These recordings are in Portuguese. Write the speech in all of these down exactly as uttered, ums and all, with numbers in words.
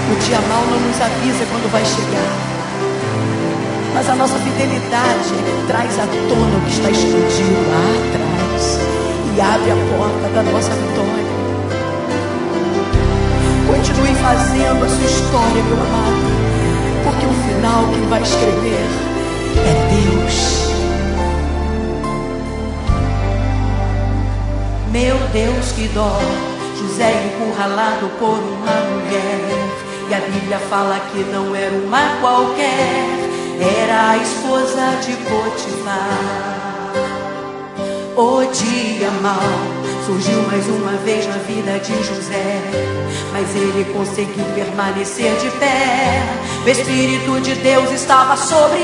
O dia mau não nos avisa quando vai chegar, mas a nossa fidelidade é que traz à tona o que está escondido lá atrás e abre a porta da nossa vitória. Continue fazendo a sua história, meu amado, porque o final quem vai escrever é Deus. Meu Deus, que dó, José encurralado por uma mulher. E a Bíblia fala que não era uma qualquer, era a esposa de Potifar. O dia mau surgiu mais uma vez na vida de José, mas ele conseguiu permanecer de pé. O Espírito de Deus estava sobre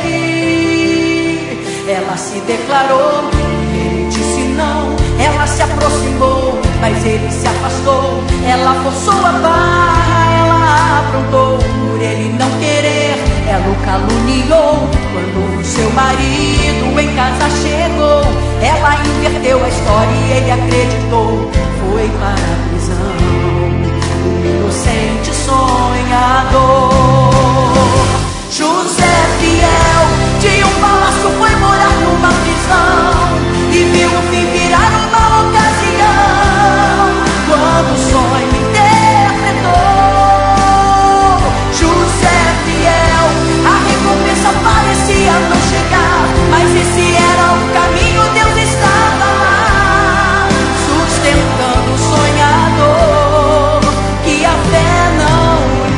ele. Ela se declarou, ele disse não. Ela se aproximou, mas ele se afastou. Ela forçou a barra, ela aprontou. Por ele não querer, ela o caluniou. Quando o seu marido em casa chegou, ela inverteu a história e ele acreditou. Foi para a prisão, um inocente sonhador. José fiel, de um palácio foi morar numa prisão e viu o fim virar uma ocasião. Quando o sonho interpretou, José fiel, a recompensa parecia não chegar, mas esse era o caminho. Deus estava lá, sustentando o sonhador, que a fé não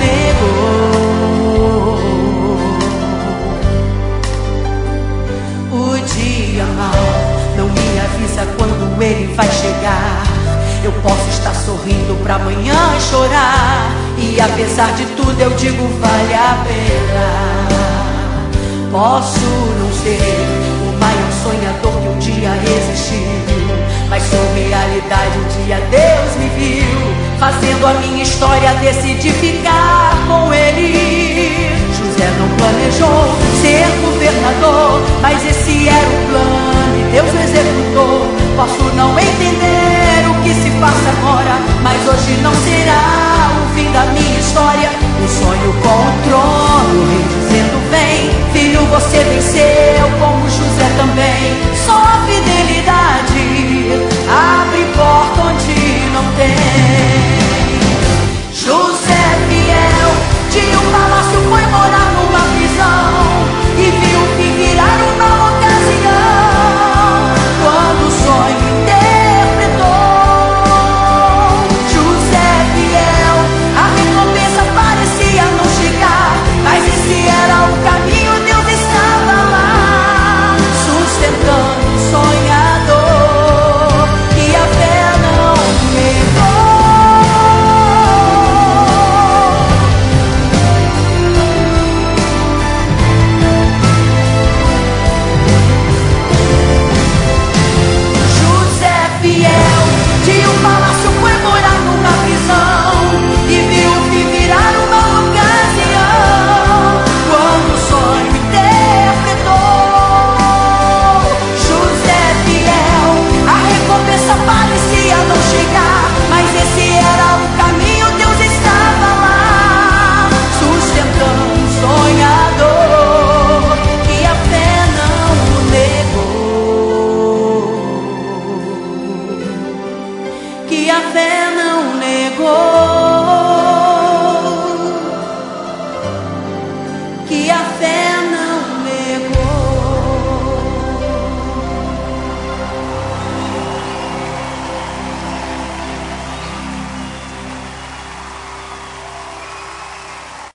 negou. O dia mau não me avisa quando ele vai chegar. Eu posso estar sorrindo pra amanhã chorar, e apesar de tudo eu digo vale a pena. Posso não ser o maior sonhador que um dia existiu, mas sou realidade. Um dia Deus me viu fazendo a minha história, decidi ficar com ele. José não planejou ser governador, mas esse era o plano e Deus o executou. Posso não entender o que se passa agora, mas hoje não será o fim da minha história. O sonho com o trono, o rei dizendo vem, filho, você venceu como José também. Só a fidelidade abre porta onde não tem. José fiel, de um palácio foi morar numa prisão e viu o fim virar uma ocasião. Quando o sonho interpretou, José fiel, a recompensa parecia não chegar, mas esse era o caminho. Deus estava lá, sustentando o sonhador, que a fé não negou. Fiel, de um palácio foi morar numa prisão e viu o fim virar uma ocasião. Quando o sonho interpretou, José fiel, a recompensa parecia não chegar, mas esse era o caminho. Deus estava lá, sustentando o sonhador, que a fé não negou. Que a fé não negou, que a